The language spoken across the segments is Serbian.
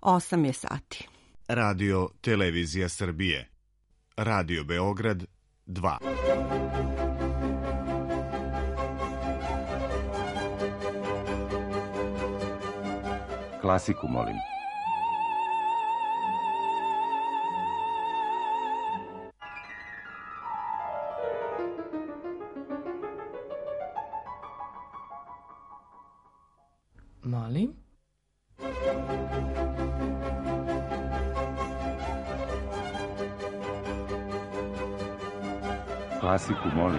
8 je sati. Radio Televizija Srbije. Radio Beograd 2. Klasiku, molim. Molim? Klasiku, molim.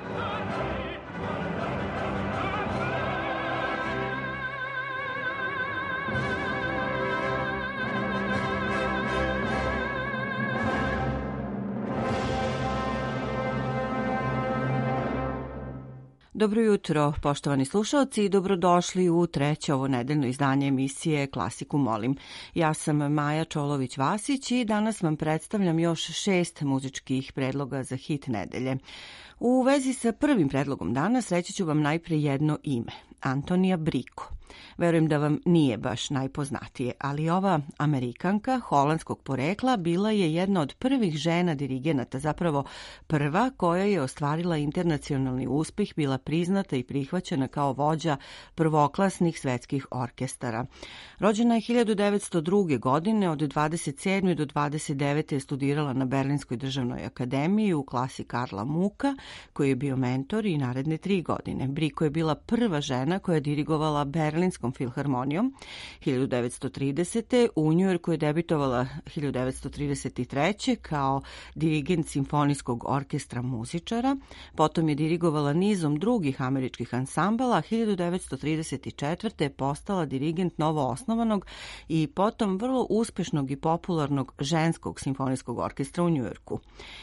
Dobro jutro, poštovani slušalci, i dobrodošli u treće ovo nedeljno izdanje emisije Klasiku molim. Ja sam Maja Čolović-Vasić i danas vam predstavljam još 6 muzičkih predloga za hit nedelje. U vezi sa prvim predlogom danas reći ću vam najpre jedno ime, Antonija Briko. Verujem da vam nije baš najpoznatije, ali ova Amerikanka holandskog porekla bila je jedna od prvih žena dirigenata, zapravo prva koja je ostvarila internacionalni uspeh, bila priznata i prihvaćena kao vođa prvoklasnih svetskih orkestara. Rođena je 1902. godine, od 27. do 29. je studirala na Berlinskoj državnoj akademiji u klasi Karla Muka, koji je bio mentor i naredne 3 godine. Briko je bila prva žena koja je dirigovala Berlinskom filharmonijom 1930. U Njujorku je debitovala 1933. kao dirigent simfonijskog orkestra muzičara. Potom je dirigovala nizom drugih američkih ansambala. 1934. je postala dirigent novoosnovanog i potom vrlo uspešnog i popularnog ženskog simfonijskog orkestra u Njujorku.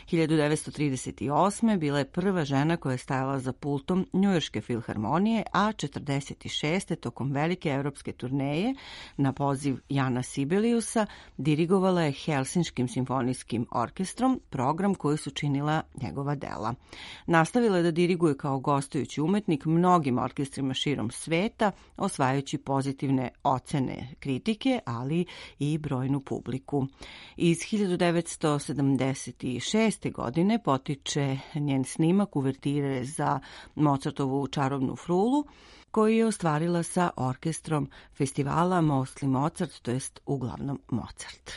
1938. bila je prva žena koja je stajala za pultom Njujorške filharmonije, a 1946. tokom velike evropske turneje na poziv Jana Sibeliusa dirigovala je Helsinškim simfonijskim orkestrom, program koji su činila njegova dela. Nastavila je da diriguje kao gostujući umetnik mnogim orkestrima širom sveta, osvajajući pozitivne ocene kritike, ali i brojnu publiku. Iz 1976. godine potiče njen snimak uvertire za Mozartovu Čarobnu frulu, koji je ostvarila sa orkestrom festivala Mostly Mozart, to jest uglavnom Mozart.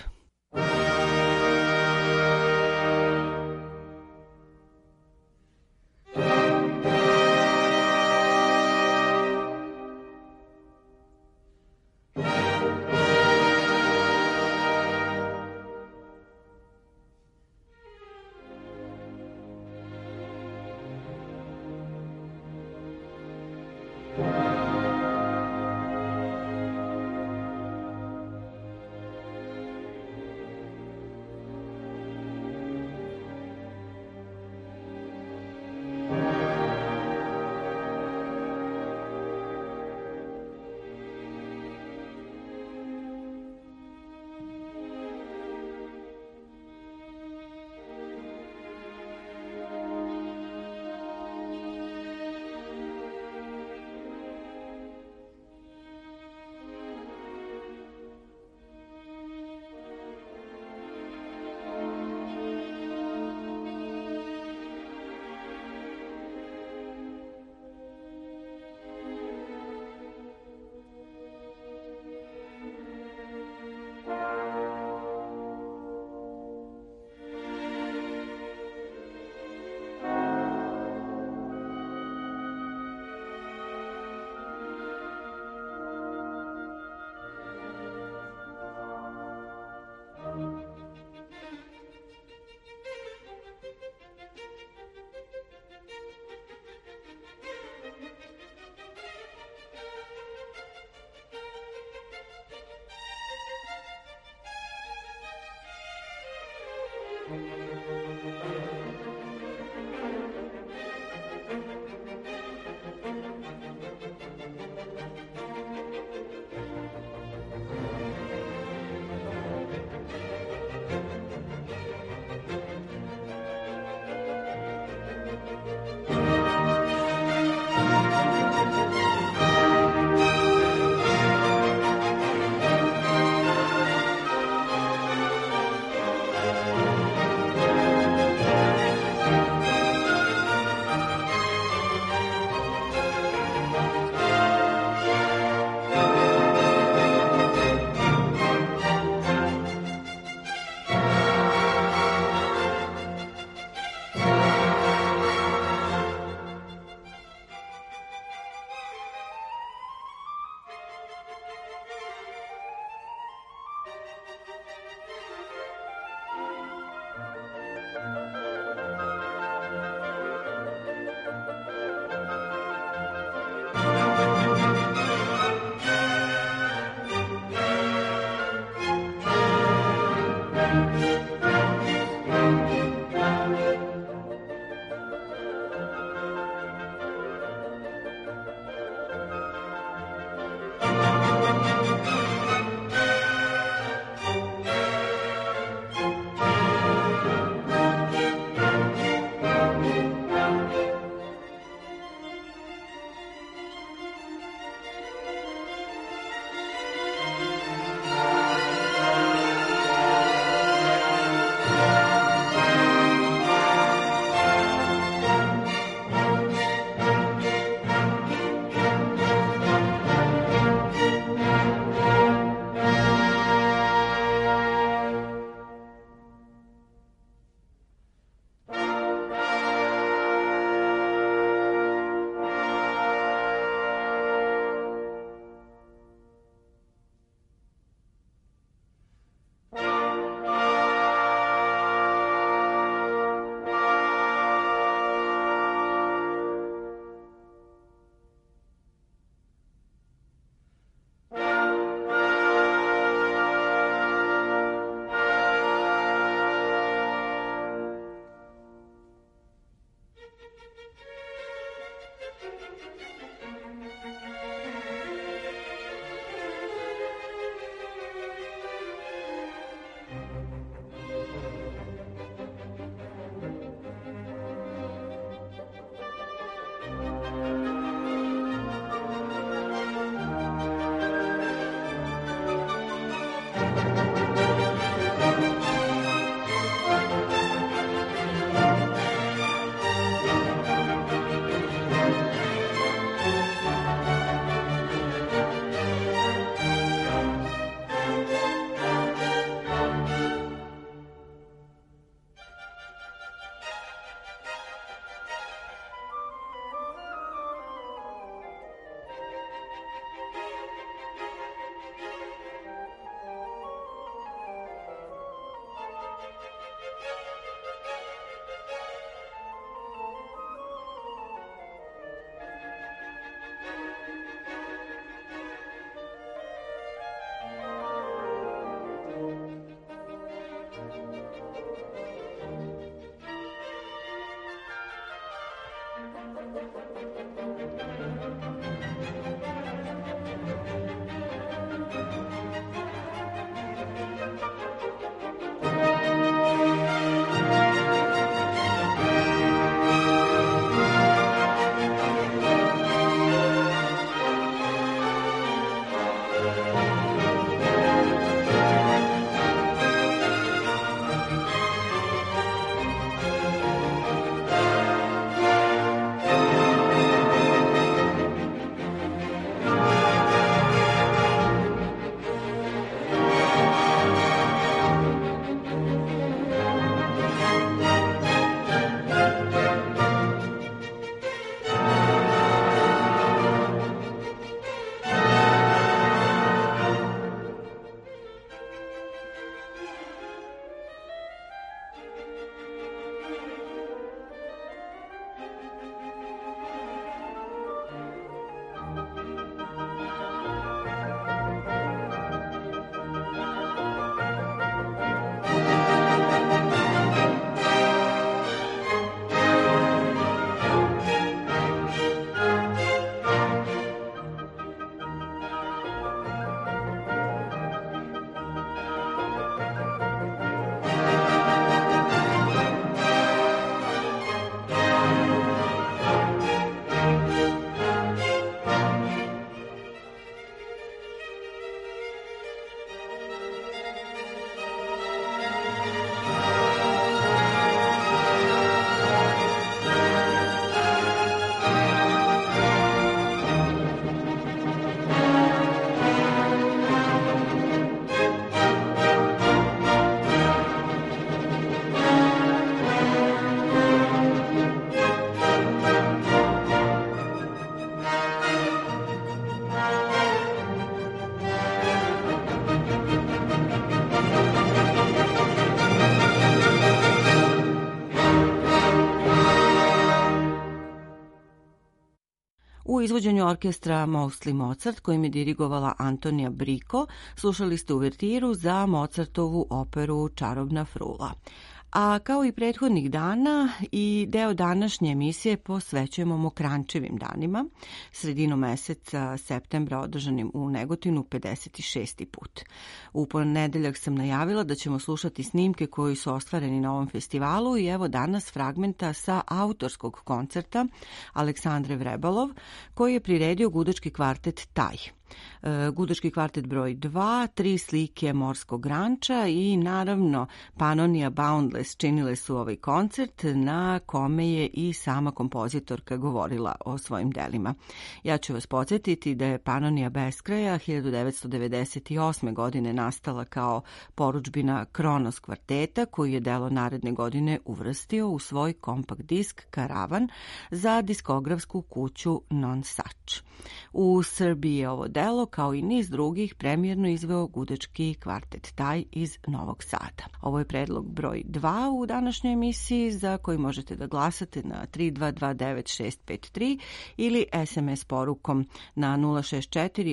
U izvođenju orkestra Mostly Mozart, kojim je dirigovala Antonija Briko, slušali ste uvertiru za Mozartovu operu Čarobna frula. A kao i prethodnih dana i deo današnje emisije posvećujemo Mokrančevim danima, sredinom meseca septembra održanim u Negotinu 56. put. U ponedeljak sam najavila da ćemo slušati snimke koji su ostvareni na ovom festivalu i evo danas fragmenta sa autorskog koncerta Aleksandre Vrebalov, koji je priredio gudački kvartet Taj. Gudački kvartet broj 2, 3 slike Morskog ranča i naravno Pannonia Boundless činile su ovaj koncert na kome je i sama kompozitorka govorila o svojim delima. Ja ću vas podsjetiti da je Pannonia Beskraja 1998. godine nastala kao porudžbina Kronos kvarteta, koji je delo naredne godine uvrstio u svoj kompakt disk Karavan za diskografsku kuću Non Such. U Srbiji je ovo delo, kao i niz drugih, premijerno izveo gudački kvartet Taj iz Novog Sada. Ovo je predlog broj 2 u današnjoj emisiji, za koji možete da glasate na 3229653 ili SMS porukom na 064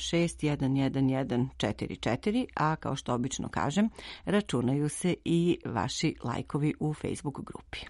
86 11144, a kao što obično kažem, računaju se i vaši lajkovi u Facebook grupi.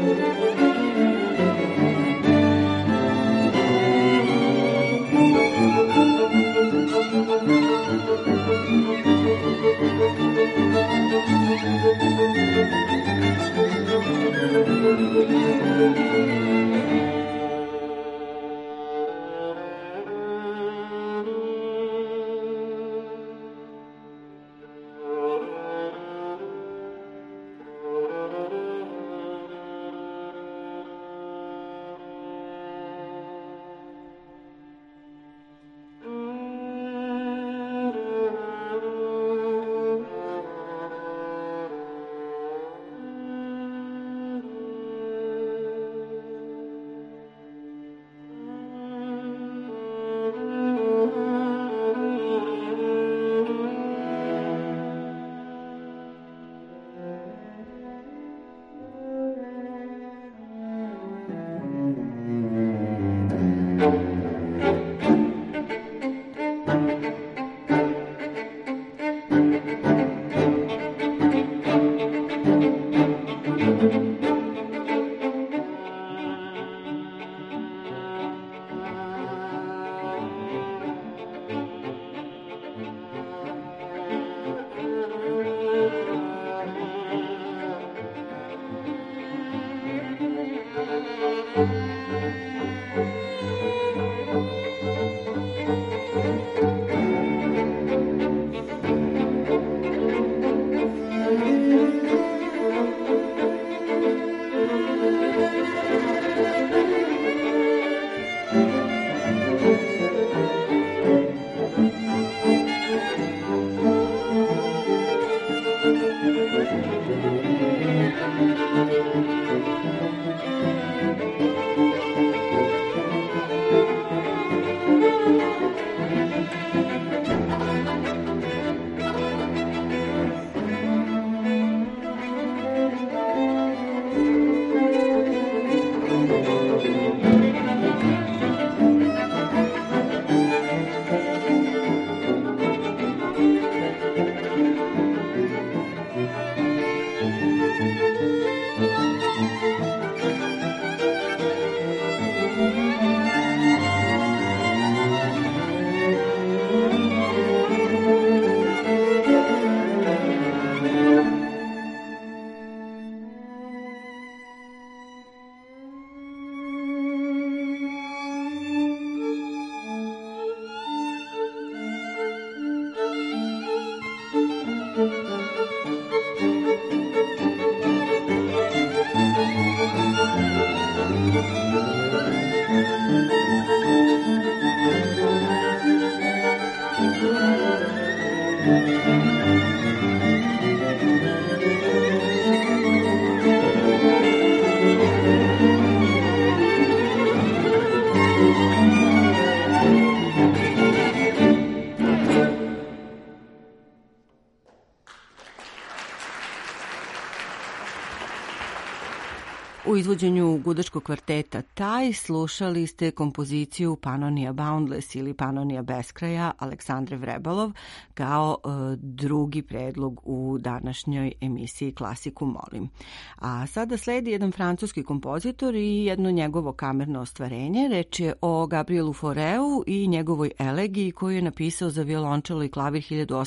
U izvođenju gudačkog kvarteta Taj slušali ste kompoziciju Pannonia Boundless ili Pannonia Beskraja Aleksandre Vrebalov kao drugi predlog u današnjoj emisiji Klasiku molim. A sada sledi jedan francuski kompozitor i jedno njegovo kamerno ostvarenje. Reč je o Gabrielu Faureu i njegovoj elegiji koju je napisao za violončelo i klavir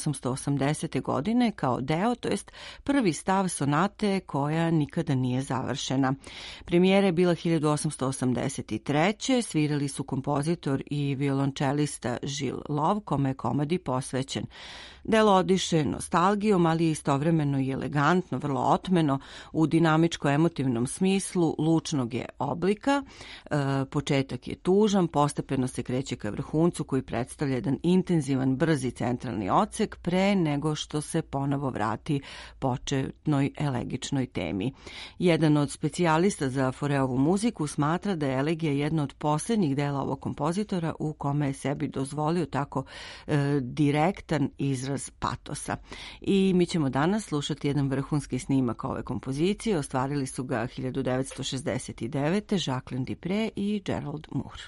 1880. godine kao deo, to jest prvi stav sonate koja nikada nije završena. Premijera je bila 1883. Svirali su kompozitor i violončelista Gilles Love, kome je komadi posvećen. Delo odiše nostalgijom, ali je istovremeno i elegantno, vrlo otmeno, u dinamičko-emotivnom smislu, lučnog je oblika. Početak je tužan, postepeno se kreće ka vrhuncu koji predstavlja jedan intenzivan, brzi centralni odsek pre nego što se ponovo vrati početnoj elegičnoj temi. Jedan od specijalista za Faureovu muziku smatra da je elegija jedna od posljednjih dela ovog kompozitora u kome je sebi dozvolio tako direktan izraz patosa. I mi ćemo danas slušati jedan vrhunski snimak ove kompozicije. Ostvarili su ga 1969. Jacqueline Dupre i Gerald Moore.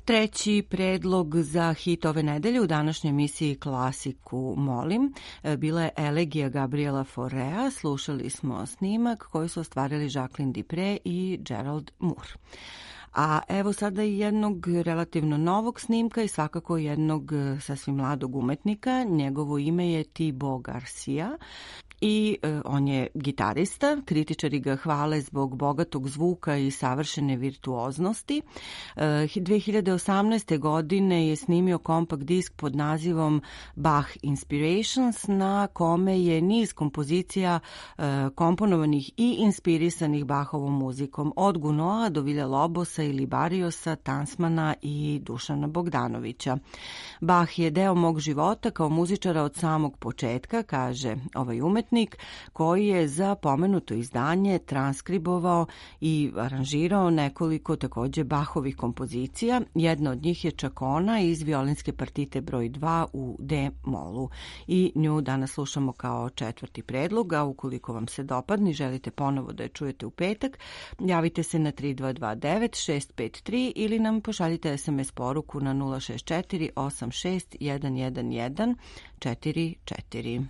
Treći predlog za hit ove nedelje u današnjoj emisiji Klasiku molim bila je Elegija Gabriela Faurea. Slušali smo snimak koji su ostvarili Jacqueline Dupre i Gerald Moore. A evo sada i jednog relativno novog snimka i svakako jednog sasvim mladog umetnika. Njegovo ime je Thibaut Garcia. I on je gitarista, kritičari ga hvale zbog bogatog zvuka i savršene virtuoznosti. 2018. godine je snimio kompakt disk pod nazivom Bach Inspirations, na kome je niz kompozicija komponovanih i inspirisanih Bachovom muzikom, od Gounod'a do Villa-Lobosa ili Barriosa, Tansmana i Dušana Bogdanovića. Bach je deo mog života kao muzičara od samog početka, kaže ovaj umetnik, koji je za pomenuto izdanje transkribovao i aranžirao nekoliko takođe Bachovih kompozicija. Jedna od njih je čak ona iz violinske partite broj 2 u D-molu. I nju danas slušamo kao četvrti predlog, a ukoliko vam se dopadne i želite ponovo da je čujete u petak, javite se na 3229 653 ili nam pošaljite SMS poruku na 064 86 111 44.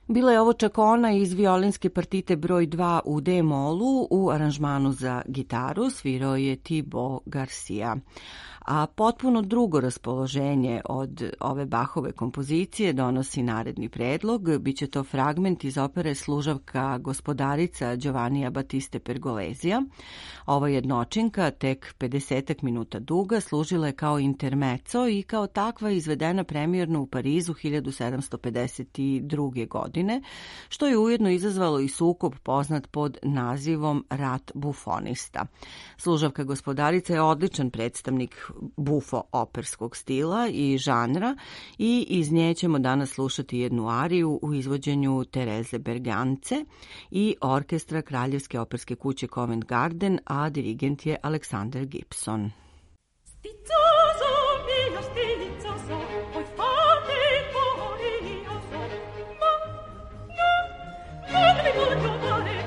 Bila je ovo čak ona iz violinske partite broj 2 u D-molu u aranžmanu za gitaru, svirao je Thibaut Garcia. A potpuno drugo raspoloženje od ove Bachove kompozicije donosi naredni predlog. Biće to fragment iz opere Služavka gospodarica Giovannija Battiste Pergolesija. Ova jednočinka, tek 50 minuta duga, služila je kao intermezzo i kao takva izvedena premijerno u Parizu 1752. godine, što je ujedno izazvalo i sukob poznat pod nazivom Rat bufonista. Služavka gospodarica je odličan predstavnik bufo operskog stila i žanra i iz nje ćemo danas slušati jednu ariju u izvođenju Tereze Bergance i orkestra Kraljevske operske kuće Covent Garden, a dirigent je Alexander Gibson. Stizzoso mio stizzoso, voi fate glorioso, ma non mi voglio amare,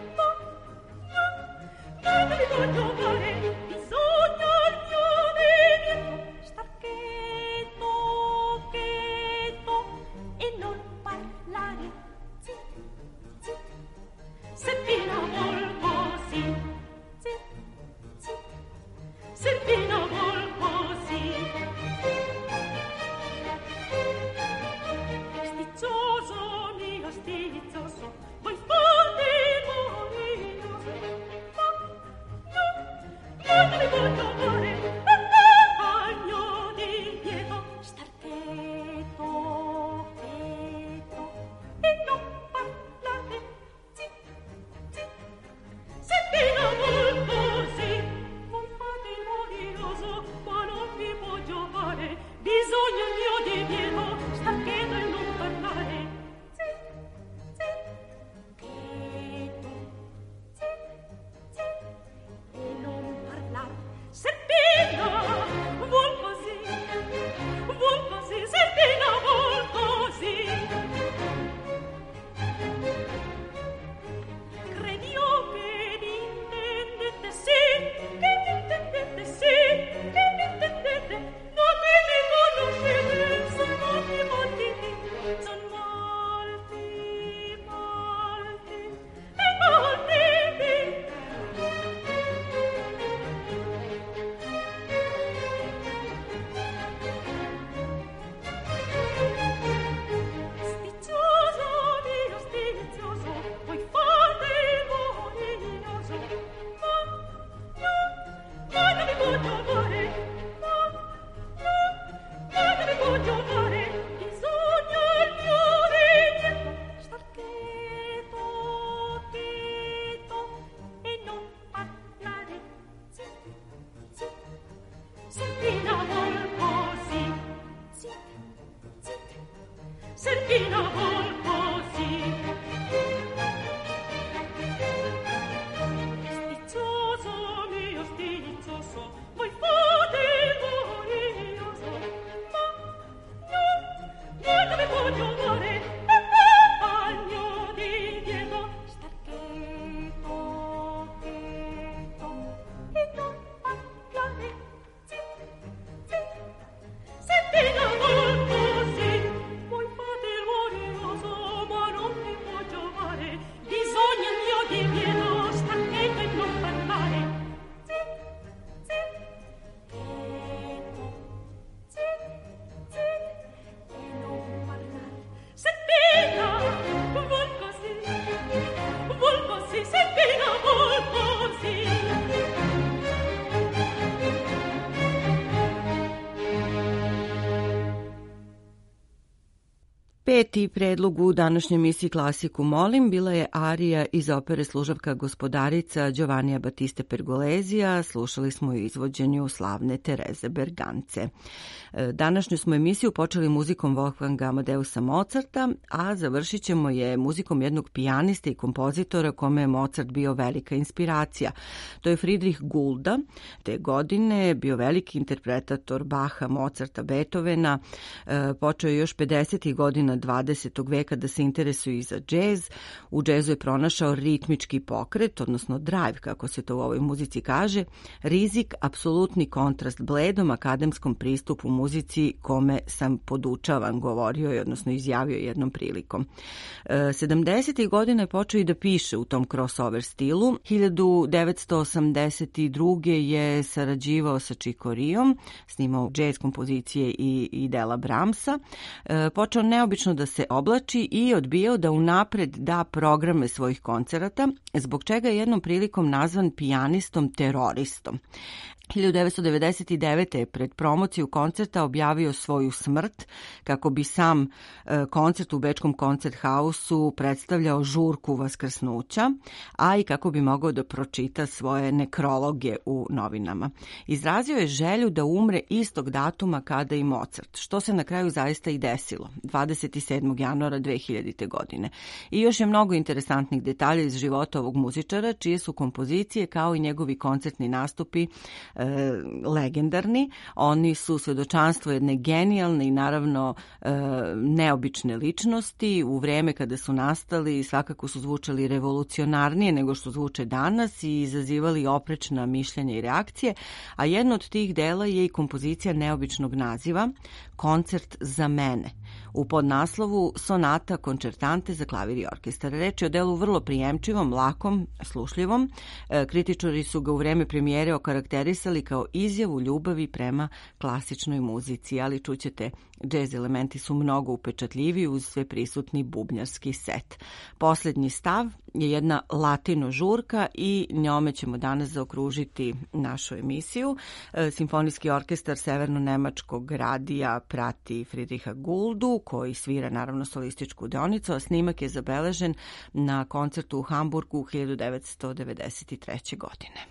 non mi voglio amare, bisogna il mio divieto, star cheto, cheto, e non parlare, zit, zit, Serpina vuol così, zit, zit, Serpina vuol così. Sticcioso mio stizzoso, voi fate glorioso, ma non mi voglio amare, agno di lieto, star cheto, cheto, e non parlare, zit, zit, Serpina vuol così. Voi fate glorioso, ma non vi voglio amare, bisogna il mio divieto, star cheto e non parlare. Zit, zit, cheto, zit, zit, e non parlar. Serpina vuol così, Serpina vuol così. Credio che mi intendete, sì, che mi intendete, sì, che mi intendete, ma che mi conoscete, son molti, molti, son molti, molti, e molti. Sticcioso mio stizzoso, voi fate glorioso, ma non mi voglio amare, non mi voglio amare, bisogna il mio divieto, star cheto, cheto, e non parlare, zit, zit, Serpina vuol così, zit, zit, Serpina vuol così. Sticcioso mio stizzoso, voi fate glorioso, ma non mi voglio amare, agno di lieto, star cheto, cheto, e non parlare, zit, zit, Serpina vuol così. Voi fate glorioso, ma non mi voglio amare, bisogna il mio divieto, star cheto e non parlare. Zit, zit, cheto, zit, zit, e non parlare. Serpina vuol così, Serpina vuol così. Peti predlog u današnjoj emisiji Klasiku molim bila je arija iz opere Služavka gospodarica Giovannija Battiste Pergolesija. Slušali smo u izvođenju slavne Tereze Bergance. Današnju smo emisiju počeli muzikom Wolfganga Amadeusa Mozarta, a završit ćemo je muzikom jednog pijanista i kompozitora kome je Mozart bio velika inspiracija. To je Friedrich Gulda. Te godine je bio veliki interpretator Bacha, Mozarta, Beethovena. Počeo je još 50. godina 20. veka da se interesuje i za džez. U džezu je pronašao ritmički pokret, odnosno drive, kako se to u ovoj muzici kaže, rizik, apsolutni kontrast bledom akademskom pristupu muzici kome sam podučavan, govorio je, odnosno izjavio jednom prilikom. 70. godina je počeo i da piše u tom crossover stilu. 1982. je sarađivao sa Chick Coreaom, snimao džez kompozicije i dela Brahmsa. Počeo neobično da se oblači i odbijao da unapred da programe svojih koncerata, zbog čega je jednom prilikom nazvan pijanistom teroristom. 1999. je pred promociju koncerta objavio svoju smrt kako bi sam koncert u bečkom Koncerthausu predstavljao žurku vaskrsnuća, a i kako bi mogao da pročita svoje nekrologe u novinama. Izrazio je želju da umre istog datuma kada i Mozart, što se na kraju zaista i desilo, 27. januara 2000. godine. I još je mnogo interesantnih detalja iz života ovog muzičara, čije su kompozicije kao i njegovi koncertni nastupi legendarni. Oni su svedočanstvo jedne genijalne i naravno neobične ličnosti. U vreme kada su nastali svakako su zvučali revolucionarnije nego što zvuče danas i izazivali oprečna mišljenja i reakcije, a jedno od tih dela je i kompozicija neobičnog naziva Koncert za mene, u podnaslovu Sonata koncertante za klavir i orkestar. Reč je o delu vrlo prijemčivom, lakom, slušljivom. Kritičari su ga u vreme premijere okarakterisali kao izjavu ljubavi prema klasičnoj muzici, ali čućete, džez elementi su mnogo upečatljiviji uz sve prisutni bubnjarski set. Poslednji stav je jedna latino žurka i njome ćemo danas zaokružiti našu emisiju. Simfonijski orkestar Severno-nemačkog radija prati Friedricha Guldu, koji svira naravno solističku deonicu, a snimak je zabeležen na koncertu u Hamburgu 1993. godine.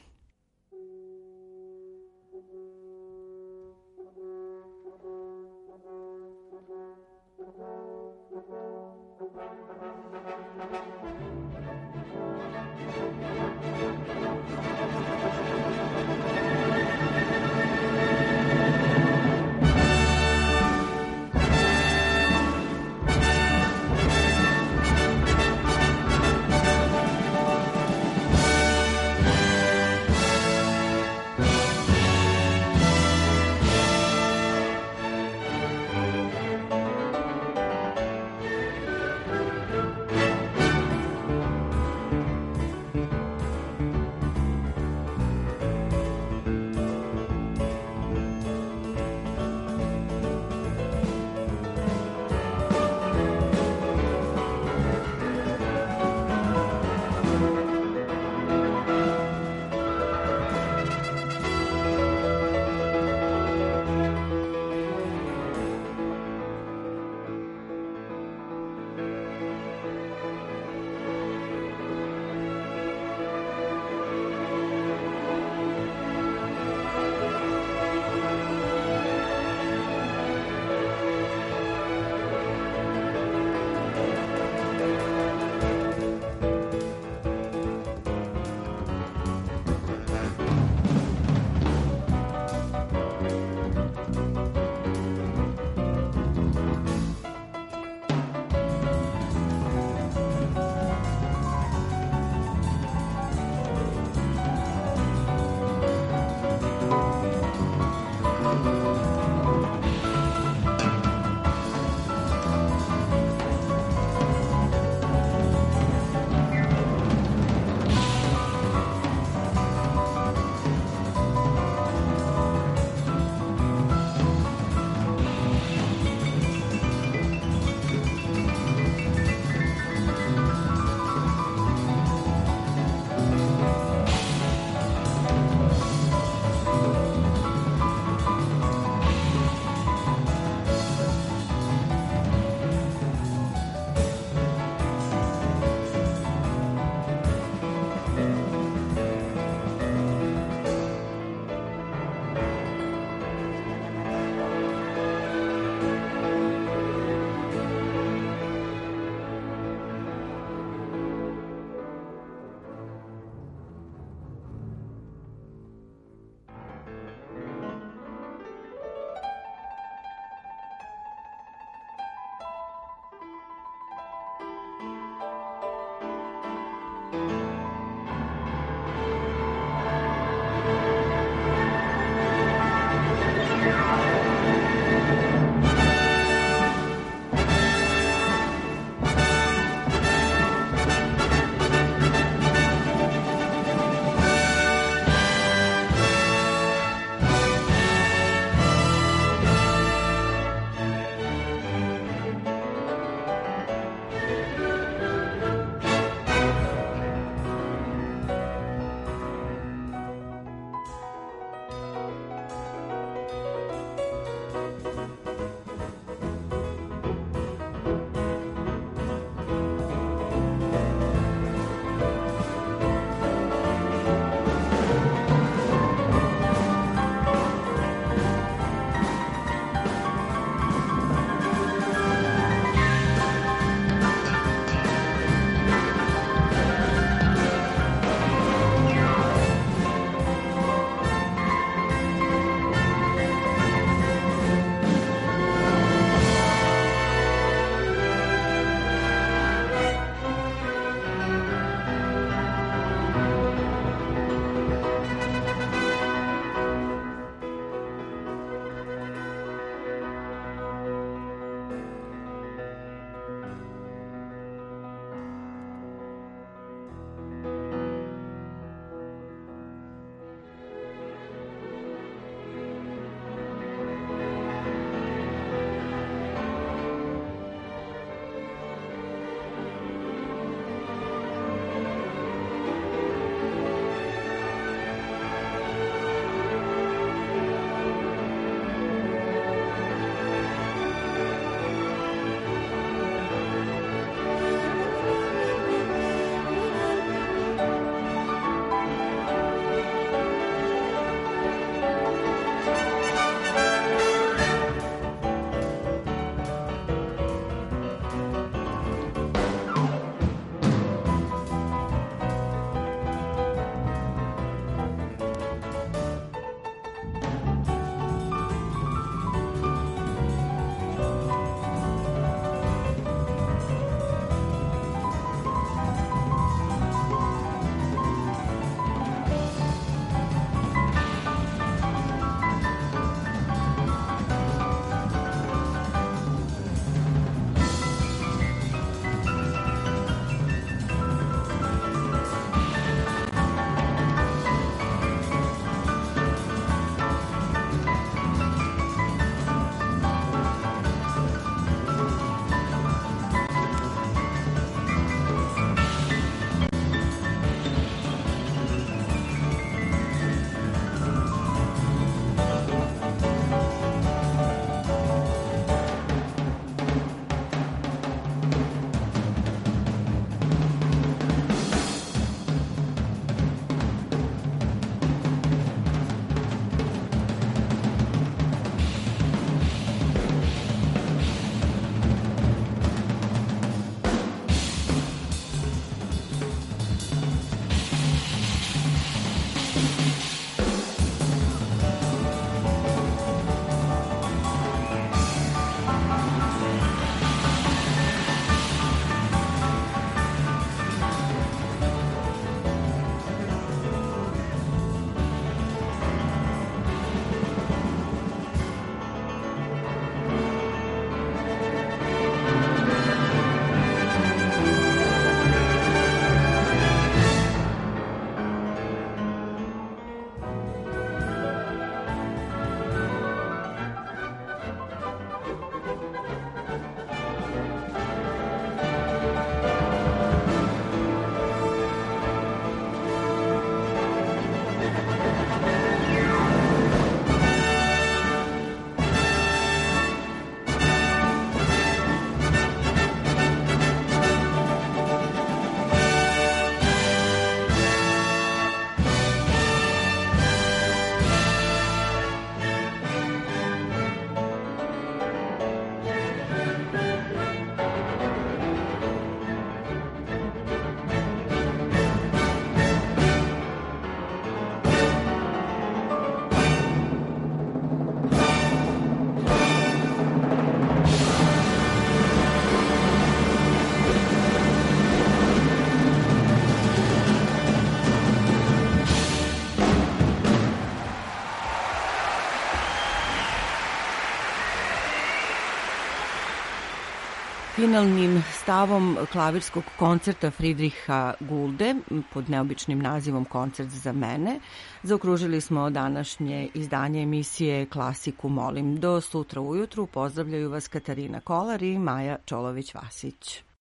Finalnim stavom klavirskog koncerta Friedricha Gulde pod neobičnim nazivom Koncert za mene zaokružili smo današnje izdanje emisije Klasiku molim. Do sutra ujutru pozdravljaju vas Katarina Kolar i Maja Čolović-Vasić.